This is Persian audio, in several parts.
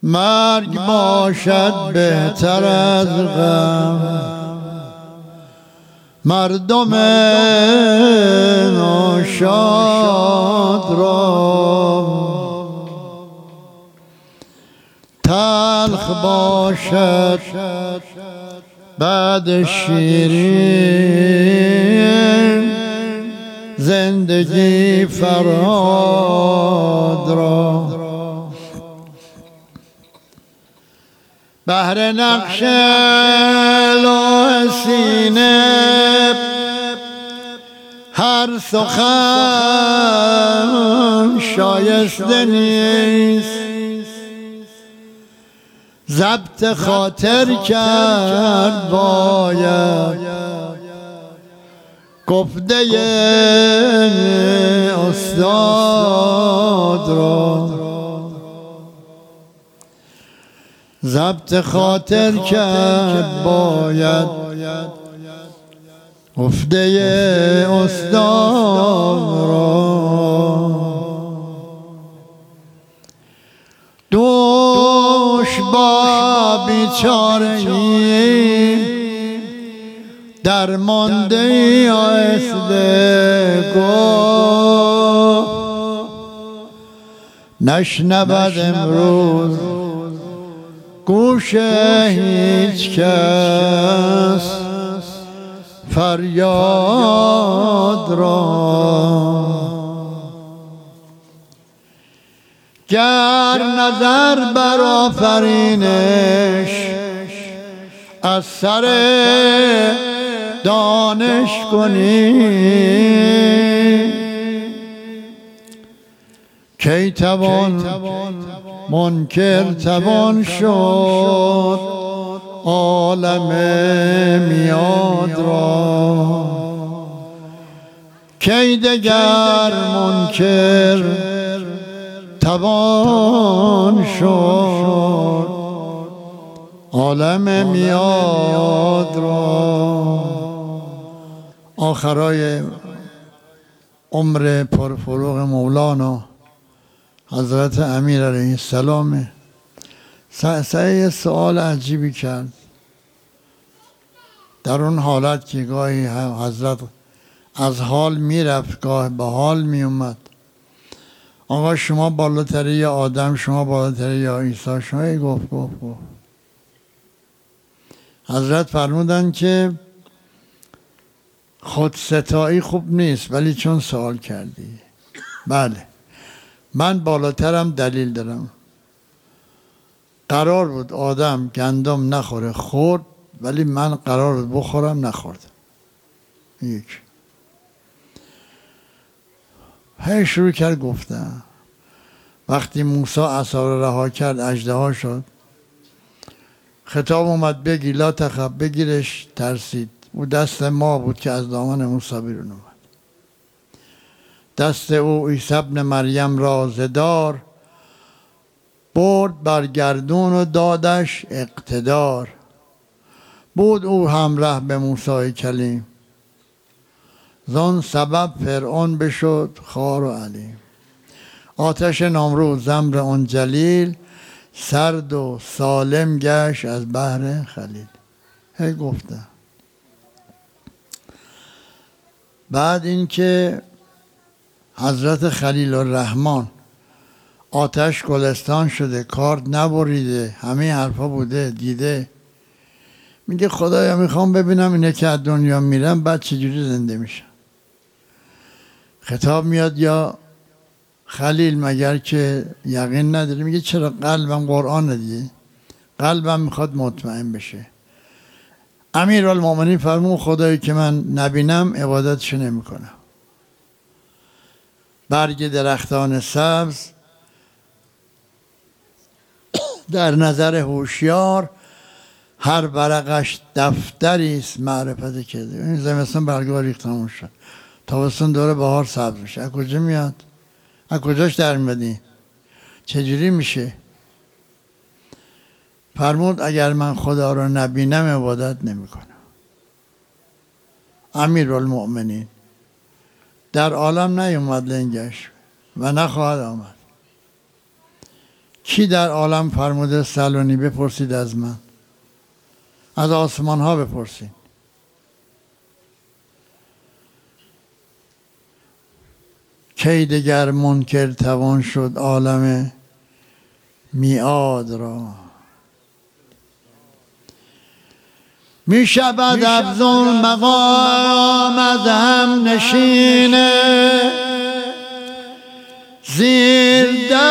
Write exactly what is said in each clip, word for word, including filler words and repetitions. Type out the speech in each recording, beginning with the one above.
مرگ باشد بهتر از غم، مردم ناشاد را تلخ باشد بعد شیرین زندگی فرهاد را. بهر نقش لوح سینه هر سخن شایسته نیست، ضبط خاطر کرد باید گفته استاد را. ضبط خاطر کرد باید گفته استاد را. دوش با بیچارگی درمانده آهسته گفت نشنود امروز گوش هیچ کس فریاد را. گر نظر بر آفرینش از سر دانش کنی، کی توان منکر توان شد عالم میاد را. کی دگر منکر توان شد عالم میاد را. آخرای عمر پرفروغ مولانا حضرت امیر علیه السلام سعی سوال عجیبی کرد در اون حالت که گاهی حضرت از حال میرفت گاه به حال میومد. آقا شما بالاتری یا آدم، شما بالاتری یا عیسی؟ شما گفت گفت گفت حضرت فرمودن که خودستایی خوب نیست ولی چون سوال کردی. بله من بالاترم، دلیل دارم. قرار بود آدم گندم نخوره خورد، ولی من قرار بود بخورم نخوردم. یک هی شروع کرد گفتن. وقتی موسی عصا را رها کرد اژدها شد، خطاب اومد بگی لا تخف، بگیرش ترسید. او دست ما بود که از دامن موسی بیرون اومد. دست او عیسی ابن مریم را زدار برد بر گردون و دادش اقتدار. بود او همراه به موسی کلیم، زان سبب فرعون بشد خوار و علیم. آتش نامروز زمر آن جلیل، سرد و سالم گشت از بحر خلیل. هی گفتم. بعد اینکه حضرت خلیل الرحمن آتش گلستان شده، کارد نبریده، همه حرفا بوده، دیده، میگه خدایا میخوام ببینم اینه که از دنیا میرم بعد چجوری زنده میشم. خطاب میاد یا خلیل مگر که یقین نداری؟ میگه چرا؟ قلبم قرآن دیگه، قلبم میخواد مطمئن بشه. امیرالمومنین فرمود خدایی که من نبینم عبادتشو نمیکنم. برگ درختان سبز در نظر هوشیار هر ورقش دفتری است معرفت کرده. این زمستان برگا ریختمون شد، تابستون دوره بهار سبز میشه. از کجا میاد؟ از کجاش در میادی؟ چجوری میشه؟ فرمود اگر من خدا رو نبینم عبادت نمیکنم. امیرالمؤمنین در عالم نیومد لنگش و نخواهد آمد. کی در عالم فرموده سلونی بپرسید از من؟ از آسمان ها بپرسید. کی دگر منکر توان شد عالم میعاد را. می شود افزون مقام از هم نشینه زیر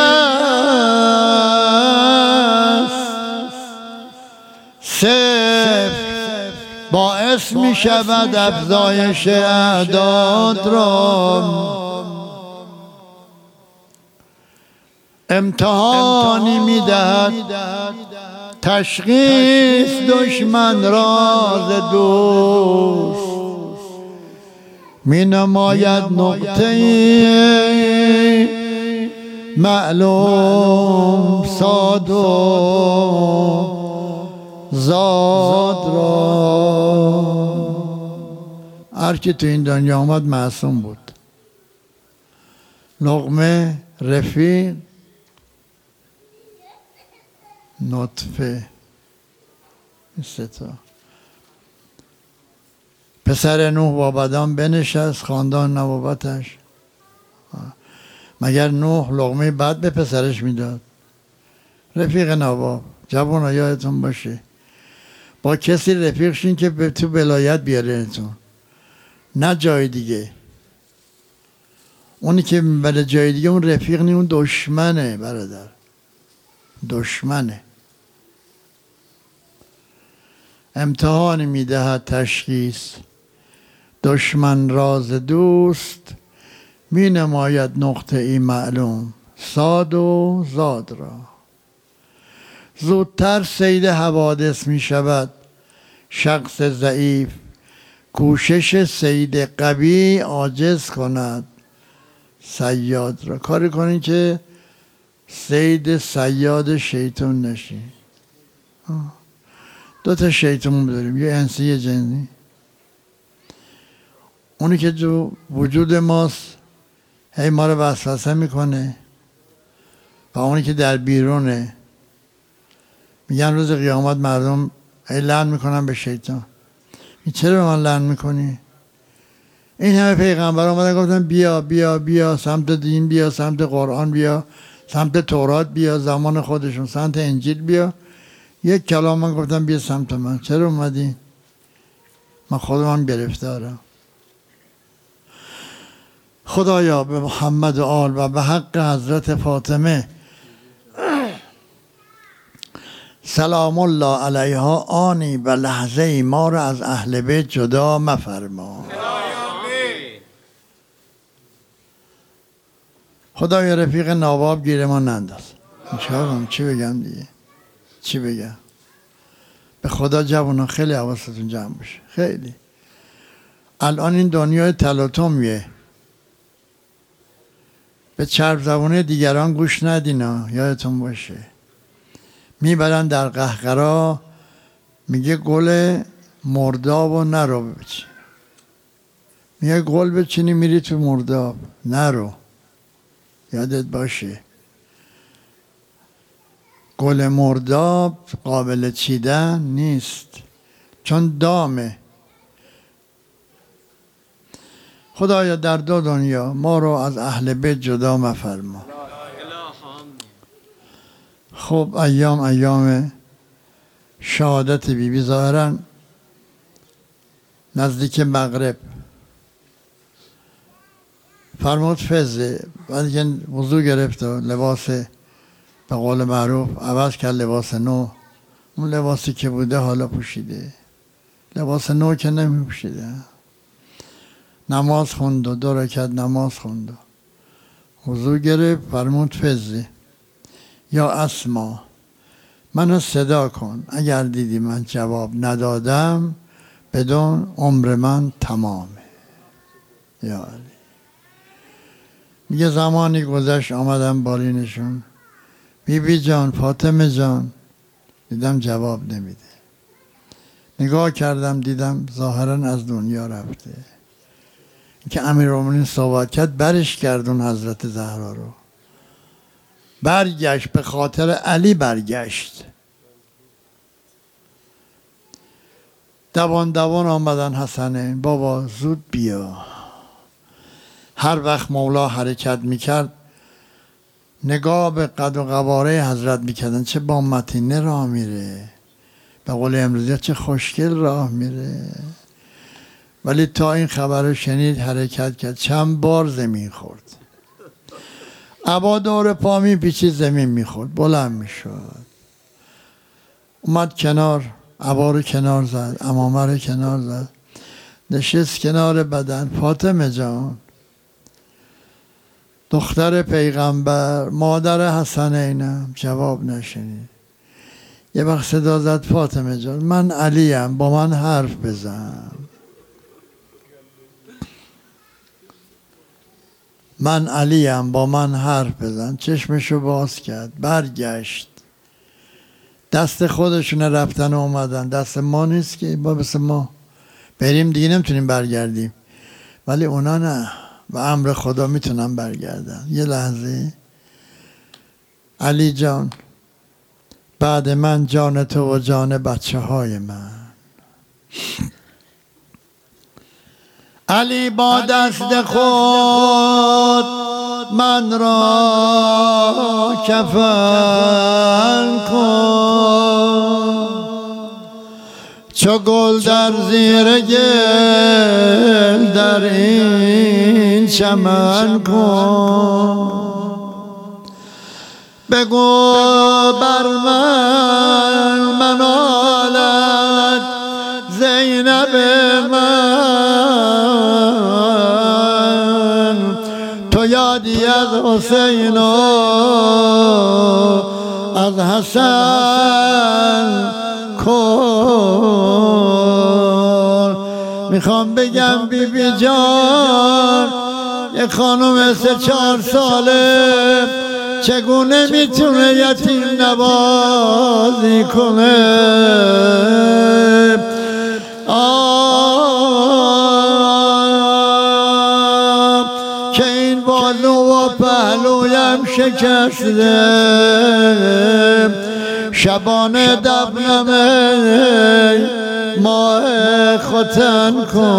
دست صفر باعث می شود افزایش اعداد را. امتحانی می دهد تشخیص دشمن راز دوست. می نماید نقطه معلوم صاد و زاد را. هر کی تو این دنیا آمد معصوم بود. لقمه، رفیق، نطفه، ستا. پسر نوح با بدان بنشست خاندان نبوتش. مگر نوح لقمه بد به پسرش میداد؟ رفیق نواب. جوان یادتون باشه با کسی رفیق شین که به تو ولایت بیارهتون، نه جای دیگه. اونی که بره جای دیگه اون رفیق نی، اون دشمنه برادر، دشمنه. امتحانی میدهد تشخیص دشمن راز دوست. می نماید نقطه ای معلوم صاد و زاد را. زودتر صید حوادث می شود شخص ضعیف. کوشش صید قوی عاجز کند صیاد را. کاری کنین که صید صیاد شیطان نشی. دو تا شیطان داریم، یه انسی یه جنی. اونی که جو وجود ماست هی ما رو وسوسه میکنه و اونی که در بیرونه. میگن روز قیامت مردم هی لعن میکنن به شیطان. چرا به من لعن میکنی؟ این همه پیغمبر آمدن گفتن بیا بیا بیا سمت دین، بیا سمت قرآن، بیا سمت تورات، بیا زمان خودشون سمت انجیل بیا. یک کلام من گفتم بیا سمت من. چرا اومدی؟ من خودم گرفتارم. خدایا به محمد و آل و به حق حضرت فاطمه سلام الله علیها آنی و لحظه ای ما را از اهل بیت جدا مفرما. خدایا رفیق نواب گیر ما ننداز. چی بگم دیگه؟ چی بگم؟ به خدا جوانان خیلی حواستون جمع بشه. خیلی الان این دنیای تلاطمیه. به چرب زبونه دیگران گوش ندینا، یادتون باشه. میبرن در قهقرا میگه گل مرداب و نرو بچین. میگه گل بچینی میری تو مرداب، نرو. یادت باشه گل مرداب قابل چیدن نیست چون دامه. خدایا در دو دنیا ما رو از اهل بیت جدا مفرما. خب ایام ایام شهادت بی بی ظاهرا نزدیک مغرب فرمود فزه بعد که وضو گرفت و لباس به قول معروف عوض کرد، لباس نو. اون لباسی که بوده حالا پوشیده، لباس نو که نمی پوشیده. نماز خوند و دو رکعت نماز خوند و وضو گرفت. فرمود فزه یا اسما منو صدا کن، اگر دیدی من جواب ندادم بدون عمر من تمامه. یا علی. میگه زمانی گذشت آمدم بالینشون، بی بی جان، فاطمه جان، دیدم جواب نمیده. نگاه کردم دیدم ظاهرا از دنیا رفته. که امیرالمومنین صحبت کرد برش گردون حضرت زهرا رو. برگشت، به خاطر علی برگشت. دوان دوان آمدن حسنین، بابا زود بیا. هر وقت مولا حرکت میکرد نگاه به قد و قواره حضرت میکردن، چه با متینه راه میره، به قول امروزی چه خوشگل راه میره. ولی تا این خبر رو شنید حرکت کرد، چند بار زمین خورد، عبا دور پا میپیچید زمین میخورد، بلند میشد، اومد کنار، عبا رو کنار زد، عمامه رو کنار زد، نشست کنار بدن. فاطمه جان، دختر پیغمبر، مادر حسنینم، جواب نشنید. یه وقت صدا زد، فاطمه جان من علیم، با من حرف بزن. من علیم، با من حرف بزن. چشمشو باز کرد، برگشت. دست خودشونه رفتن و اومدن، دست ما نیست که با بس ما بریم دیگه نمیتونیم برگردیم، ولی اونا نه، و امر خدا میتونن برگردن. یه لحظه، علی جان بعد من جان تو و جان بچه های من. علی با دست خود من را کفن کن، چو گل در زیر گل در این چمن کن. بگو بر من منالت زینب من، تو یادی از حسین و از حسن کن. میخوام بگم بی بی جان، یه خانم سه چهار ساله چگونه میتونه یتیم نوازی کنه؟ آه که این بازو و پهلویم شکسته، شبانه دبنمه ماه ختن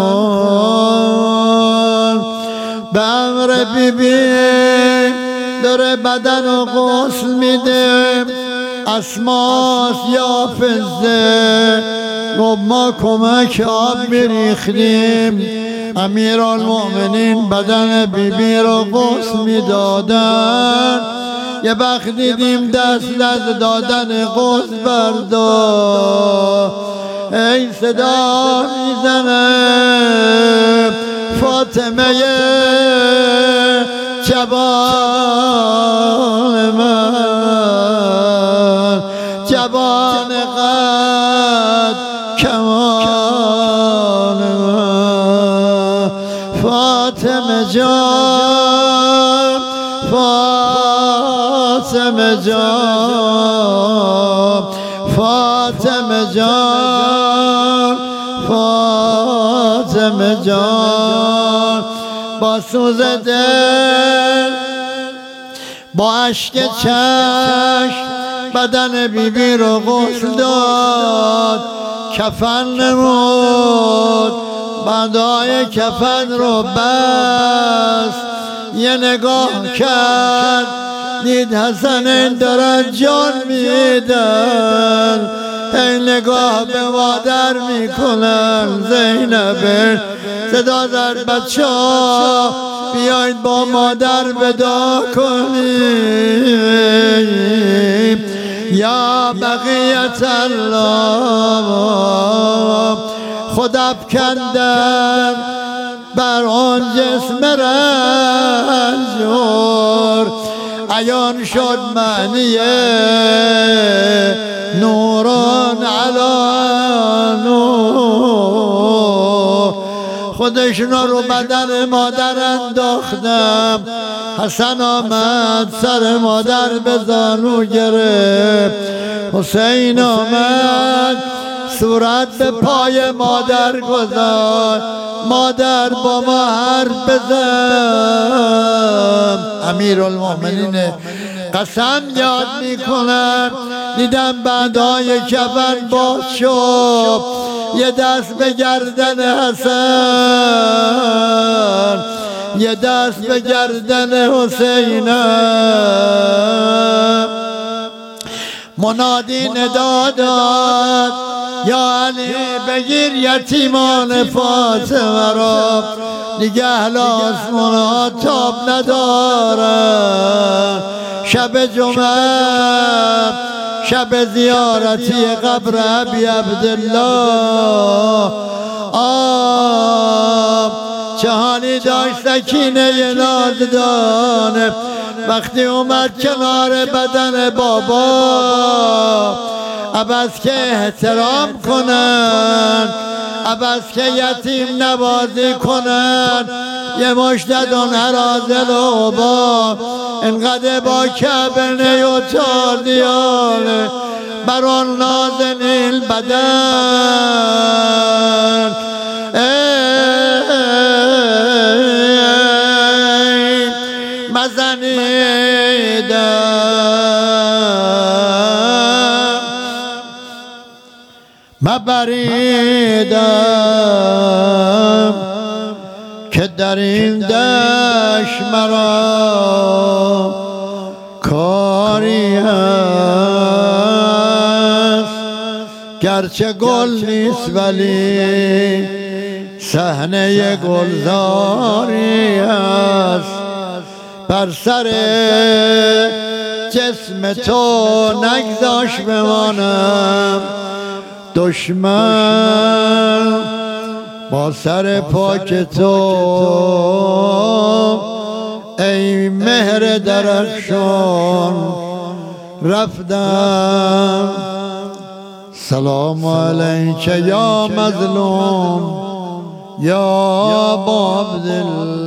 کن. به امر بی بی داره بدن و غسل میده، اسماس یا فزه، گفت ما کمک آب میریختیم، امیرالمؤمنین بدن بی بی رو غسل میدادن. یه وقت دیدیم دست از دادن غسل بردار، ای صدا میزنه فاطمه جوان من، جوان قد کمان من. فاطمه جان، فاطمه جان، فاطمه جان، فاطمه جان. با سوز دل، با اشک چشم بدن بی بی رو غسل داد، کفن نمود، بندای کفن رو بست. یه نگاه کرد، دید حسنین دارن جان میدن، این نگاه به مادر میکنن. زینب صدا زد بچه ها بیایید با مادر ودا کنیم. یا بقیت الله، خود افکندن بر آن جسم رنجور، عیان شد معنی نوران علی نور. خودشون رو بدن مادر انداختم، حسن آمد سر مادر به زانو گرفت، حسین آمد صورت به پای مادر گذاشت، مادر با ما حرف بزن. امیرالمؤمنین قسم یاد میکنن دیدم بعدای کفن باز شد یه دست به گردن حسن یه دست به گردن حسینم منادی ندا داد یا علی بگیر یتیمان فاطمه را دیگه اهل آسمان ها تاب ندارن شب جمعه شب زیارتی قبر ابی عبدالله آه چه حالی داشت سکینه نازدانه وقتی اومد کنار بدن بابا عباس که احترام کنن عباس که یتیم نوازی کنن یه مشتدون هرازل و با انقدر با کبنه و تاردیانه بر آن نازنین بدن مزنیدم مبریدم که در این دشت مرا کاری هست گرچه گل نیست ولی صحنه گلزاری هست بر سر جسم تو نگذاش بمانم دشمن با سر پاک تو ای مهر درخشان رفتم سلام علیک یا مظلوم یا ابا عبدالله